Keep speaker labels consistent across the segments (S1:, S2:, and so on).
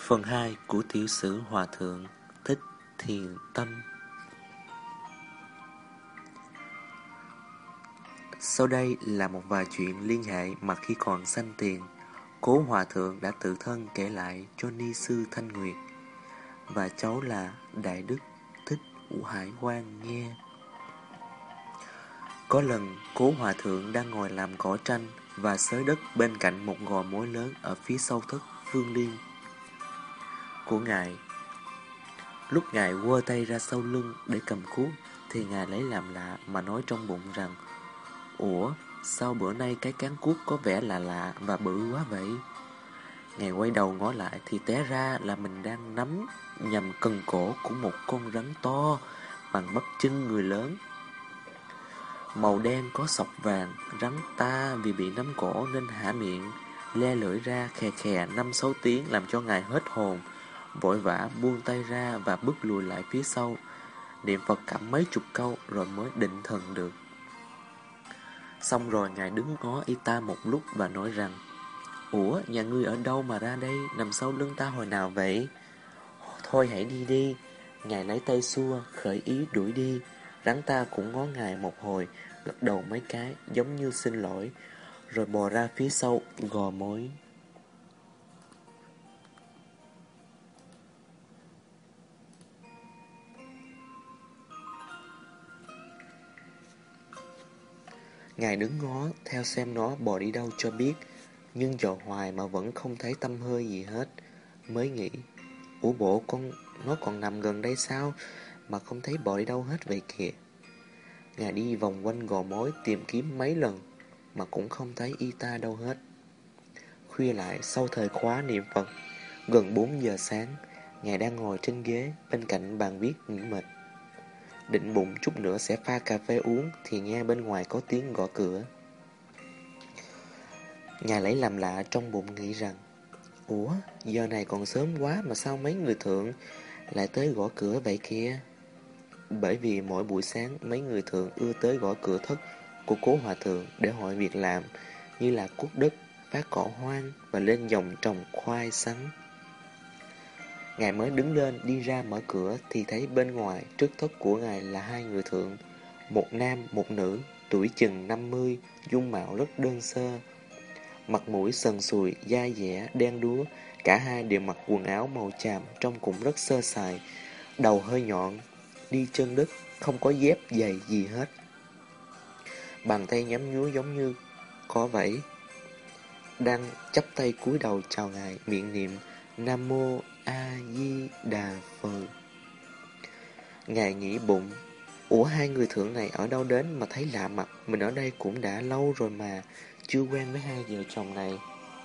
S1: Phần 2 của tiểu sử Hòa Thượng Thích Thiền Tâm. Sau đây là một vài chuyện liên hệ mà khi còn sanh tiền, cố Hòa Thượng đã tự thân kể lại cho ni sư Thanh Nguyệt và cháu là Đại Đức Thích Hải Quang nghe. Có lần cố Hòa Thượng đang ngồi làm cỏ tranh và xới đất bên cạnh một gò mối lớn ở phía sau thất Phương Liên của ngài. Lúc ngài quơ tay ra sau lưng để cầm cuốc thì ngài lấy làm lạ mà nói trong bụng rằng: "Ủa, sao bữa nay cái cán cuốc có vẻ lạ lạ và bự quá vậy?" Ngài quay đầu ngó lại thì té ra là mình đang nắm nhằm cần cổ của một con rắn to bằng bắp chân người lớn. Màu đen có sọc vàng, rắn ta vì bị nắm cổ nên há miệng, le lưỡi ra khè khè 5-6 tiếng làm cho ngài hết hồn. Vội vã buông tay ra và bước lùi lại phía sau, niệm Phật cảm mấy chục câu rồi mới định thần được. Xong rồi ngài đứng ngó y ta một lúc và nói rằng: "Ủa, nhà ngươi ở đâu mà ra đây, nằm sau lưng ta hồi nào vậy?" "Thôi hãy đi đi." Ngài lấy tay xua, khởi ý đuổi đi. Rắn ta cũng ngó ngài một hồi, gật đầu mấy cái giống như xin lỗi, rồi bò ra phía sau gò mối. Ngài đứng ngó theo xem nó bò đi đâu cho biết, nhưng dò hoài mà vẫn không thấy tăm hơi gì hết. Mới nghĩ: "Ủa bộ nó còn nằm gần đây sao mà không thấy bò đi đâu hết vậy kìa." Ngài đi vòng quanh gò mối tìm kiếm mấy lần mà cũng không thấy y ta đâu hết. Khuya lại sau thời khóa niệm Phật, gần 4 giờ sáng, ngài đang ngồi trên ghế bên cạnh bàn viết nghỉ mệt. Định bụng chút nữa sẽ pha cà phê uống thì nghe bên ngoài có tiếng gõ cửa. Ngài lấy làm lạ trong bụng nghĩ rằng: "Ủa, giờ này còn sớm quá mà sao mấy người thượng lại tới gõ cửa vậy kia?" Bởi vì mỗi buổi sáng mấy người thượng ưa tới gõ cửa thất của cố Hòa Thượng để hỏi việc làm, như là cuốc đất, phát cỏ hoang và lên giồng trồng khoai sắn. Ngài mới đứng lên đi ra mở cửa thì thấy bên ngoài trước thất của ngài là hai người thượng, một nam một nữ, tuổi chừng 50, dung mạo rất đơn sơ, mặt mũi sần sùi, da dẻ, đen đúa. Cả hai đều mặc quần áo màu chàm trông cũng rất sơ sài, đầu hơi nhọn, đi chân đất, không có dép giày gì hết. Bàn tay nhắm nhúa giống như có vẫy, đang chắp tay cúi đầu chào ngài, miệng niệm Nam Mô A Di Đà Phật. Ngài nghĩ bụng: "Ủa, hai người thượng này ở đâu đến mà thấy lạ mặt, mình ở đây cũng đã lâu rồi mà chưa quen với hai vợ chồng này.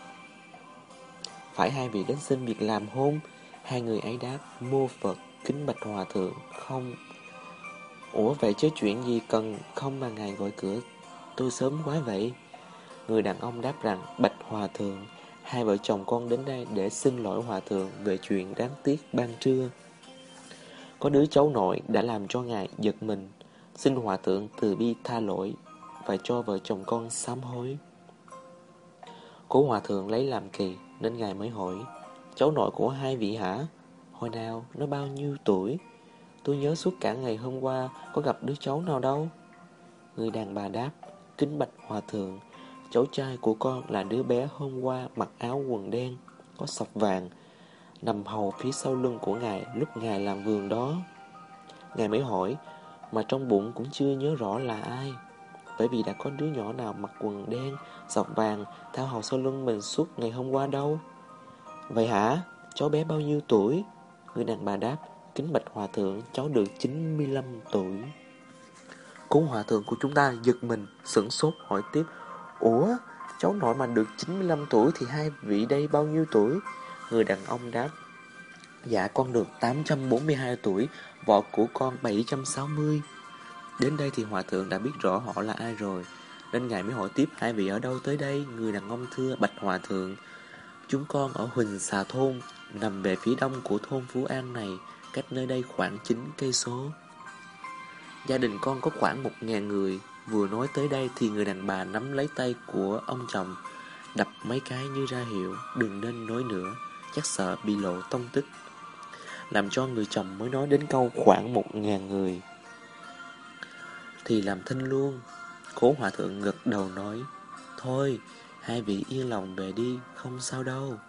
S1: Phải hai vị đến xin việc làm hôn?" Hai người ấy đáp: "Mô Phật, kính bạch Hòa Thượng, không." "Ủa vậy chứ chuyện gì cần không mà ngài gọi cửa tôi sớm quá vậy?" Người đàn ông đáp rằng: "Bạch Hòa Thượng, hai vợ chồng con đến đây để xin lỗi Hòa Thượng về chuyện đáng tiếc ban trưa. Có đứa cháu nội đã làm cho ngài giật mình, xin Hòa Thượng từ bi tha lỗi và cho vợ chồng con sám hối." Cố Hòa Thượng lấy làm kỳ nên ngài mới hỏi: "Cháu nội của hai vị hả? Hồi nào, nó bao nhiêu tuổi? Tôi nhớ suốt cả ngày hôm qua có gặp đứa cháu nào đâu." Người đàn bà đáp: "Kính bạch Hòa Thượng, cháu trai của con là đứa bé hôm qua mặc áo quần đen, có sọc vàng, nằm hầu phía sau lưng của ngài lúc ngài làm vườn đó." Ngài mới hỏi, mà trong bụng cũng chưa nhớ rõ là ai, bởi vì đã có đứa nhỏ nào mặc quần đen, sọc vàng, theo hầu sau lưng mình suốt ngày hôm qua đâu. "Vậy hả? Cháu bé bao nhiêu tuổi?" Người đàn bà đáp: "Kính bạch Hòa Thượng, cháu được 95 tuổi. Cố Hòa Thượng của chúng ta giật mình, sửng sốt hỏi tiếp: "Ủa, cháu nội mà được 95 tuổi thì hai vị đây bao nhiêu tuổi?" Người đàn ông đáp: "Dạ con được 842 tuổi, vợ của con 760. Đến đây thì Hòa Thượng đã biết rõ họ là ai rồi, nên ngài mới hỏi tiếp: "Hai vị ở đâu tới đây?" Người đàn ông thưa: "Bạch Hòa Thượng, chúng con ở Huỳnh Xà Thôn, nằm về phía đông của thôn Phú An này, cách nơi đây khoảng 9 cây số. Gia đình con có khoảng 1.000 người." Vừa nói tới đây thì người đàn bà nắm lấy tay của ông chồng, đập mấy cái như ra hiệu đừng nên nói nữa. chắc sợ bị lộ tông tích, làm cho người chồng mới nói đến câu khoảng 1.000 người thì làm thinh luôn. Cố hòa thượng gật đầu nói, thôi, hai vị yên lòng về đi, không sao đâu.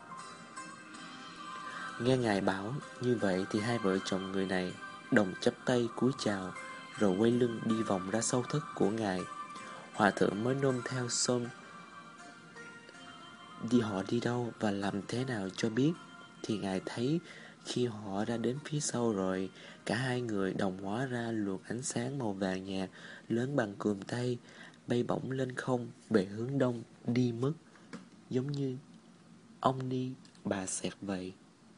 S1: Nghe ngài bảo như vậy thì hai vợ chồng người này đồng chắp tay cúi chào, rồi quay lưng đi vòng ra sau thất của ngài. Hòa thượng mới nôm theo xôm họ đi đâu và làm thế nào cho biết, thì ngài thấy khi họ ra đến phía sau rồi, cả hai người đồng hóa ra luồng ánh sáng màu vàng nhạt lớn bằng cườm tay, bay bổng lên không về hướng đông đi mất, giống như ông ni bà xẹt vậy.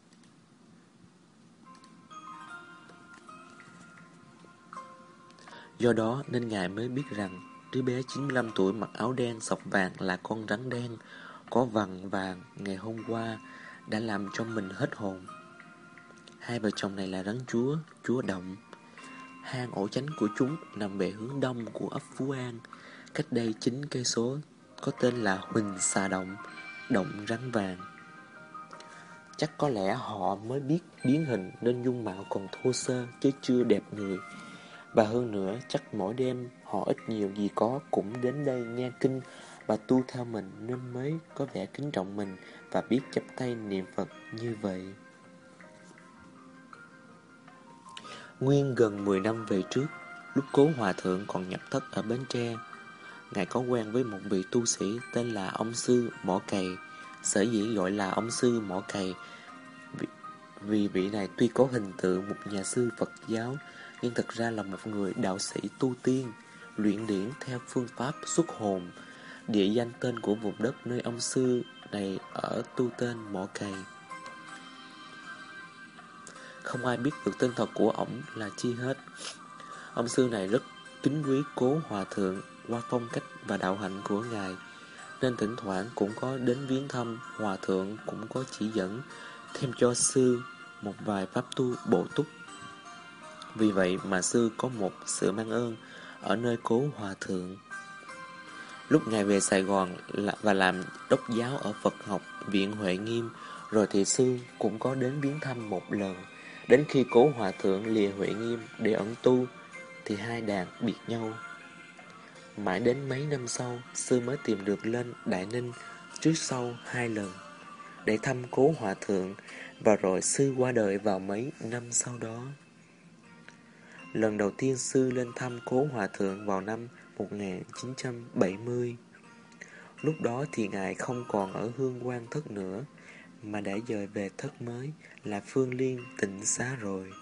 S1: Do đó nên ngài mới biết rằng đứa bé 95 tuổi mặc áo đen sọc vàng là con rắn đen có vằn vàng ngày hôm qua đã làm cho mình hết hồn. Hai vợ chồng này là rắn chúa động. Hang ổ chánh của chúng nằm về hướng đông của ấp Phú An, cách đây 9 cây số, có tên là Huỳnh Xà Động, động rắn vàng. Chắc có lẽ họ mới biết biến hình nên dung mạo còn thô sơ chứ chưa đẹp người. Và hơn nữa, chắc mỗi đêm họ ít nhiều gì có cũng đến đây nghe kinh và tu theo mình nên mới có vẻ kính trọng mình và biết chắp tay niệm Phật như vậy. Nguyên gần 10 năm về trước, lúc Cố Hòa Thượng còn nhập thất ở Bến Tre, ngài có quen với một vị tu sĩ tên là ông Sư Mỏ Cày. Sở dĩ gọi là ông Sư Mỏ Cày vì vị này tuy có hình tượng một nhà sư Phật giáo, nhưng thật ra là một người đạo sĩ tu tiên, luyện điển theo phương pháp xuất hồn. Địa danh tên của vùng đất nơi ông sư này ở tu tên Mỏ Cày. Không ai biết được tên thật của ổng là chi hết. Ông sư này rất kính quý Cố Hòa Thượng qua phong cách và đạo hạnh của ngài, nên thỉnh thoảng cũng có đến viếng thăm. Hòa Thượng cũng có chỉ dẫn thêm cho sư một vài pháp tu bổ túc. Vì vậy mà sư có một sự mang ơn ở nơi Cố Hòa Thượng. Lúc ngài về Sài Gòn và làm đốc giáo ở Phật học viện Huệ Nghiêm, rồi thì sư cũng có đến viếng thăm một lần. Đến khi Cố Hòa Thượng lìa Huệ Nghiêm để ẩn tu thì hai đàn biệt nhau. Mãi đến mấy năm sau, sư mới tìm được lên Đại Ninh trước sau 2 lần để thăm Cố Hòa Thượng, và rồi sư qua đời vào mấy năm sau đó. Lần đầu tiên sư lên thăm Cố Hòa Thượng vào năm 1970. Lúc đó thì ngài không còn ở Hương Quang Thất nữa, mà đã dời về thất mới là Phương Liên Tịnh Xá rồi,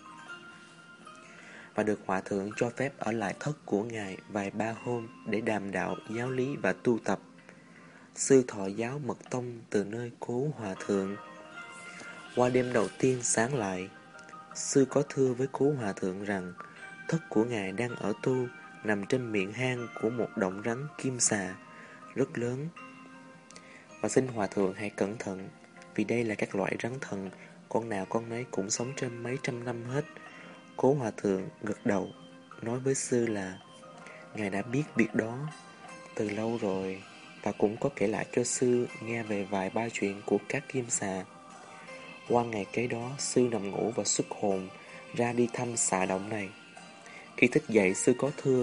S1: và được Hòa Thượng cho phép ở lại thất của ngài vài ba hôm để đàm đạo giáo lý và tu tập. Sư thọ giáo mật tông từ nơi Cố Hòa Thượng. Qua đêm đầu tiên sáng lại, sư có thưa với Cố Hòa Thượng rằng thất của ngài đang ở tu nằm trên miệng hang của một động rắn kim xà rất lớn, và xin Hòa Thượng hãy cẩn thận, vì đây là các loại rắn thần, con nào con nấy cũng sống trên mấy trăm năm hết. Cố Hòa Thượng gật đầu, nói với sư là ngài đã biết việc đó từ lâu rồi, và cũng có kể lại cho sư nghe về vài ba chuyện của các kim xà. Qua ngày kế đó, sư nằm ngủ và xuất hồn ra đi thăm xà động này. Khi thức dậy, sư có thưa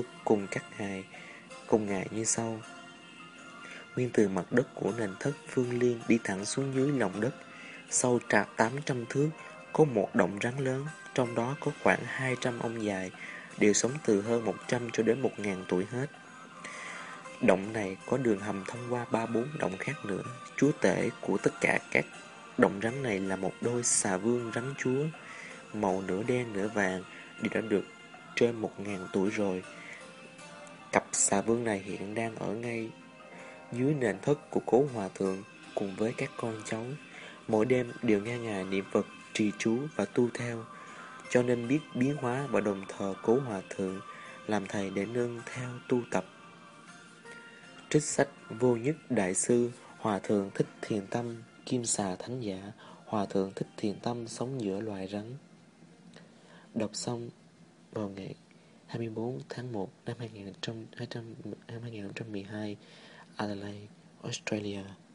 S1: cùng ngài như sau: nguyên từ mặt đất của nền thất Phương Liên đi thẳng xuống dưới lòng đất, sâu 800 thước, có một động rắn lớn, trong đó có khoảng 200 ông dài, đều sống từ hơn 100 cho đến 1.000 tuổi hết. Động này có đường hầm thông qua 3-4 động khác nữa. Chúa tể của tất cả các động rắn này là một đôi xà vương rắn chúa, màu nửa đen nửa vàng, đều đã được trên 1.000 tuổi rồi. Cặp xà vương này hiện đang ở ngay dưới nền thất của Cố Hòa Thượng cùng với các con cháu. Mỗi đêm đều nghe ngài niệm Phật, trì chú và tu theo, cho nên biết biến hóa và đồng thờ Cố Hòa Thượng làm thầy để nương theo tu tập. Trích sách Vô Nhất Đại Sư Hòa Thượng Thích Thiền Tâm, Kim Xà Thánh Giả. Hòa Thượng Thích Thiền Tâm sống giữa loài rắn. Đọc xong vào ngày 24 tháng 1 năm 2012, Adelaide, Australia.